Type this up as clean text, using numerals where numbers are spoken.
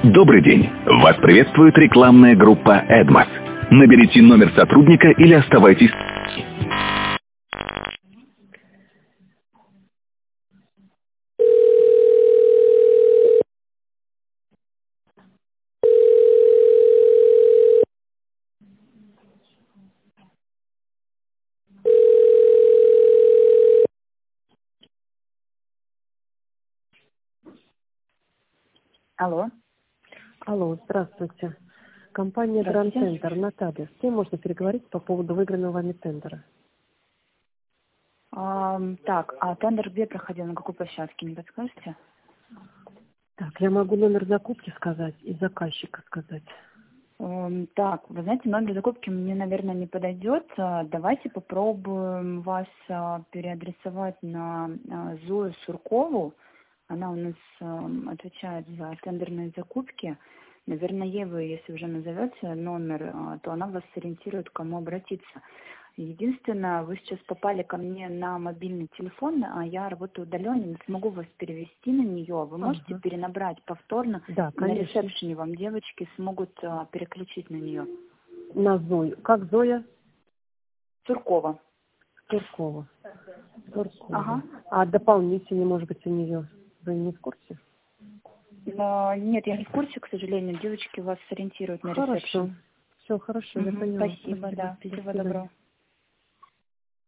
Добрый день. Вас приветствует рекламная группа «Эдмос». Наберите номер сотрудника или оставайтесь... Алло. Алло, здравствуйте. Компания Гранд Здравствуйте. Центр. Наталья. С кем можно переговорить по поводу выигранного вами тендера? Так, а тендер где проходил, на какой площадке, не подскажете? Так, я могу номер закупки сказать и заказчика сказать. Так, вы знаете, номер закупки мне, наверное, не подойдет. Давайте попробуем вас переадресовать на Зою Суркову. Она у нас отвечает за тендерные закупки. Наверное, ей вы, если уже назовете номер, то она вас сориентирует, к кому обратиться. Единственное, вы сейчас попали ко мне на мобильный телефон, а я работаю удаленно, не смогу вас перевести на нее. Вы можете перенабрать повторно? Да, На конечно. ресепшене вам девочки смогут переключить на нее. На Зою. Как Зоя? Суркова. Суркова. Суркова. Ага. А дополнительно, может быть, у нее? Вы не в курсе? Но, нет, я не в курсе, к сожалению. Девочки вас сориентируют на ресепшн. Хорошо. Все хорошо, я поняла. Спасибо, да. До Всего свидания. доброго.